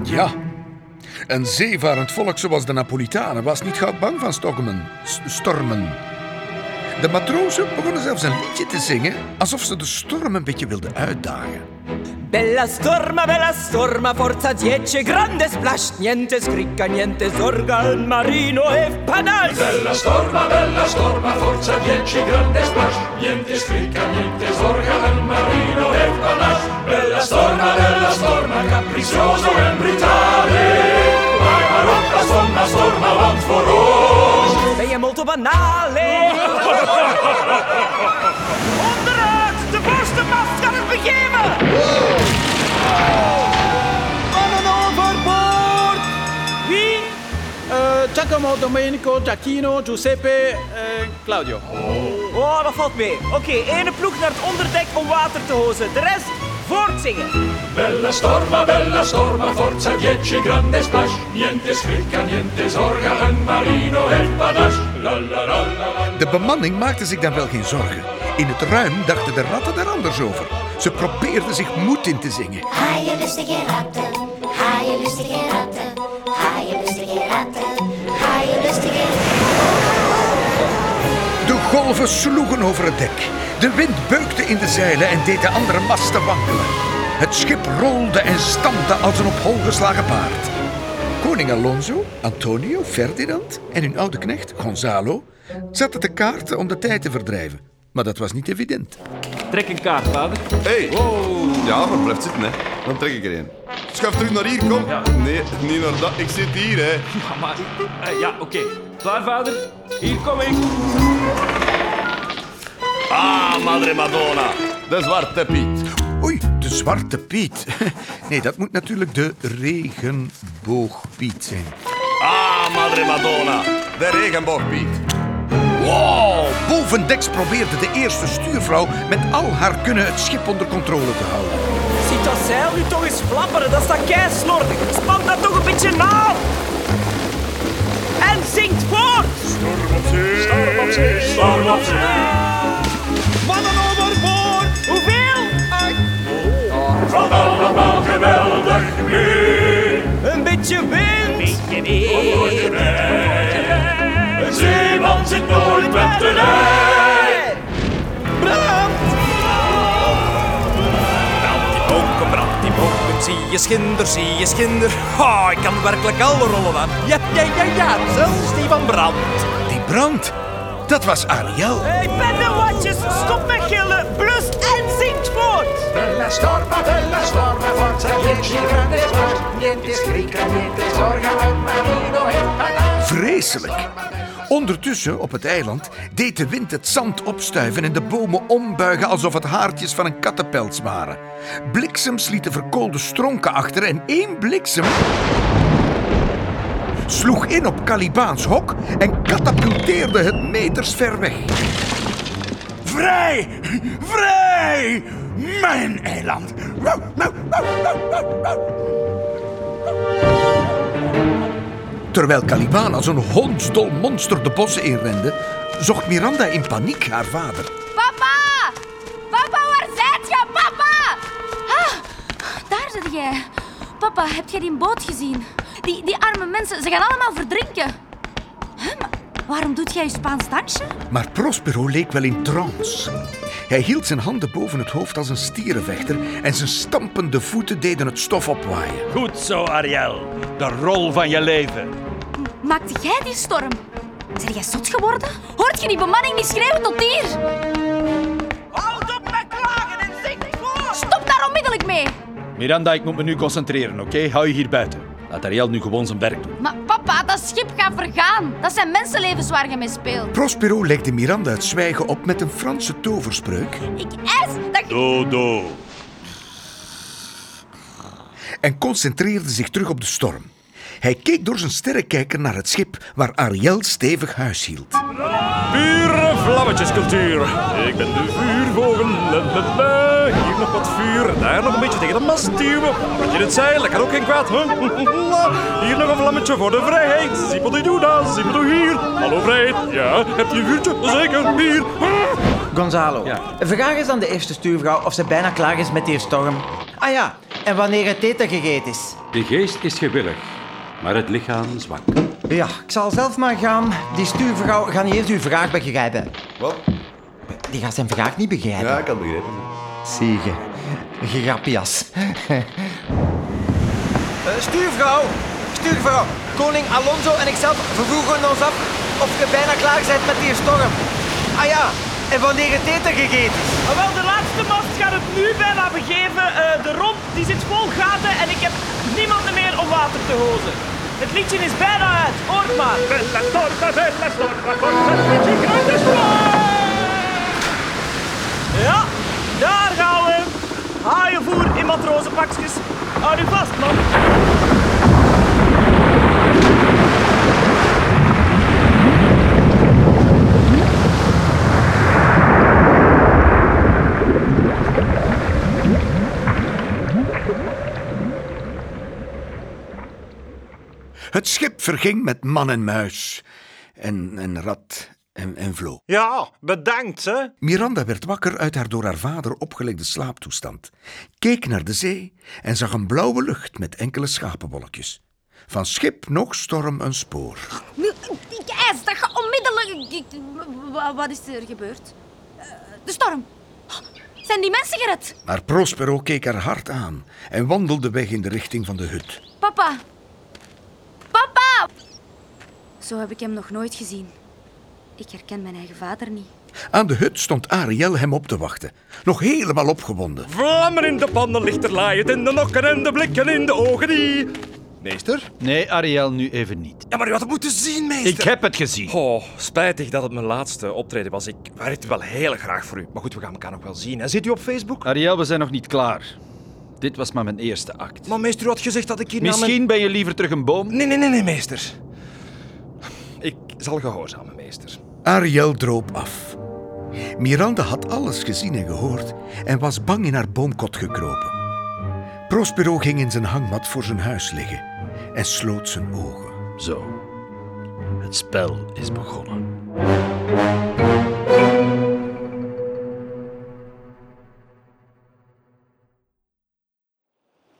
Ja, een zeevarend volk zoals de Napolitanen was niet gauw bang van stormen. De matrozen begonnen zelfs een liedje te zingen alsof ze de storm een beetje wilden uitdagen. Bella storma, forza 10 grande splash, niente scricca, niente zorga, il marino è panache. Bella storma, forza 10 grande splash, niente scricca, niente zorga, il marino è panache. Bella storma, capriccioso en brutale, vai Marocca, storma, land voor ons. Ben je molto banale? Onderuit, de voorste mast gaat het begeven. Mannen overboord! Wie? Giacomo, Domenico, Giacchino, Giuseppe, Claudio. Oh, dat valt mee. Oké, ene ploeg naar het onderdek om water te hozen. De rest voortzingen. Bella storma, forza 10 grande splash, niente scricca, niente zorga, il marino è panache. La la la la. De bemanning maakte zich dan wel geen zorgen. In het ruim dachten de ratten er anders over. Ze probeerden zich moed in te zingen. Haaien, lustige ratten, haaien, lustige ratten, haaien, lustige ratten, haaien, lustige De golven sloegen over het dek. De wind beukte in de zeilen en deed de andere masten wankelen. Het schip rolde en stampte als een op hol geslagen paard. Koning Alonso, Antonio, Ferdinand en hun oude knecht, Gonzalo, zaten te kaarten om de tijd te verdrijven. Maar dat was niet evident. Trek een kaart, vader. Hey. Wow. Ja, maar blijf zitten, hè. Dan trek ik er een. Schuif terug naar hier, kom. Ja. Nee, niet naar dat. Ik zit hier, hè. Ja, maar... oké. Klaar, vader? Hier kom ik. Ah, madre Madonna. De Zwarte Piet. Oei, de Zwarte Piet. Nee, dat moet natuurlijk de Regenboogpiet zijn. Ah, madre Madonna. De Regenboogpiet. Wow! Bovendeks probeerde de eerste stuurvrouw met al haar kunnen het schip onder controle te houden. Ziet dat zeil nu toch eens flapperen, dat staat keislordig. Span dat toch een beetje na. En zingt voort. Storm op zee. Mannen overboord. Hoeveel? Valt allemaal geweldig mee. Een beetje wind. Een zeeman zit nooit met de lijn. Brand. Brand die boken, zie je schinder. Oh, ik kan werkelijk alle rollen aan. Ja, zelfs die van Brand. Die brand, dat was Ariel. Hey, pendelwatjes, stop met gillen. Blust en zingt voort. Bella storma, forza 10 grande splash, niente scricca, niente zorga, il marino è panache. Vreselijk. Ondertussen, op het eiland, deed de wind het zand opstuiven en de bomen ombuigen alsof het haartjes van een kattenpels waren. Bliksems lieten verkoolde stronken achter en 1 bliksem sloeg in op Calibaans hok en katapulteerde het meters ver weg. Vrij! Vrij! Mijn eiland! Terwijl Caliban als een hondsdol monster de bossen inrende, zocht Miranda in paniek haar vader. Papa! Papa, waar zijt je? Papa! Ah, daar zit jij. Papa, heb jij die boot gezien? Die arme mensen, ze gaan allemaal verdrinken. Maar waarom doet jij je Spaans dansje? Maar Prospero leek wel in trance. Hij hield zijn handen boven het hoofd als een stierenvechter en zijn stampende voeten deden het stof opwaaien. Goed zo, Ariel. De rol van je leven. Maakte jij die storm? Zijn jij zot geworden? Hoort je die bemanning niet schreeuwen tot hier? Houd op met klagen en zingt voort. Stop daar onmiddellijk mee. Miranda, ik moet me nu concentreren, oké? Hou je hier buiten. Laat Ariel nu gewoon zijn werk doen. Maar papa, dat schip gaat vergaan. Dat zijn mensenlevens waar je mee speelt. Prospero legde Miranda het zwijgen op met een Franse toverspreuk. Ik eis dat je... Dodo. En concentreerde zich terug op de storm. Hij keek door zijn sterrenkijker naar het schip waar Ariel stevig huis hield. Pure vlammetjescultuur. Ik ben de vuurvogel. Hier nog wat vuur, daar nog een beetje tegen de mast duwen. Wat je het zei, dat kan ook geen kwaad. Hier nog een vlammetje voor de vrijheid. Ziepeldoe hier. Hallo vrijheid. Ja, heb je een vuurtje? Zeker, hier. Gonzalo, vraag eens aan de eerste stuurvrouw of ze bijna klaar is met die storm. Ah ja, En wanneer het eten gegeten is? De geest is gewillig, maar het lichaam zwak. Ja, ik zal zelf maar gaan. Die stuurvrouw gaat niet eens uw vraag begrijpen. Wat? Die gaat zijn vraag niet begrijpen. Ja, ik kan het begrijpen. Zie je. Grapjas. Stuurvrouw. Koning Alonso en ikzelf vervoegen ons af of je bijna klaar bent met die storm. Ah ja, en wanneer het eten gegeten is? Wel, de laatste mast gaat het nu bijna begeven. De romp die zit vol gaten en ik heb niemand meer om water te hozen. Het liedje is bijna uit, hoort maar. Bella storma, forza dieci grande Ja, daar gaan we. Haaienvoer in matrozenpakjes. Hou u vast, man. Het schip verging met man en muis. En rat en vlo. Ja, bedankt, hè. Miranda werd wakker uit haar door haar vader opgelegde slaaptoestand, keek naar de zee en zag een blauwe lucht met enkele schapenwolkjes. Van schip nog storm een spoor. Ik eis dat je onmiddellijk... Wat is er gebeurd? De storm. Zijn die mensen gered? Maar Prospero keek haar hard aan en wandelde weg in de richting van de hut. Papa! Papa! Zo heb ik hem nog nooit gezien. Ik herken mijn eigen vader niet. Aan de hut stond Ariel hem op te wachten, nog helemaal opgewonden. Vlammen in de pannen, lichter laaiend in de nokken en de blikken in de ogen die... Meester? Nee, Ariel, nu even niet. Ja, maar u had het moeten zien, meester. Ik heb het gezien. Oh, spijtig dat het mijn laatste optreden was. Ik werkte wel heel graag voor u. Maar goed, we gaan elkaar nog wel zien. En zit u op Facebook? Ariel, we zijn nog niet klaar. Dit was maar mijn eerste act. Maar meester, u had gezegd dat ik hier Misschien ben je liever terug een boom? Nee, meester. Ik zal gehoorzamen, meester. Ariel droop af. Miranda had alles gezien en gehoord en was bang in haar boomkot gekropen. Prospero ging in zijn hangmat voor zijn huis liggen en sloot zijn ogen. Zo, het spel is begonnen.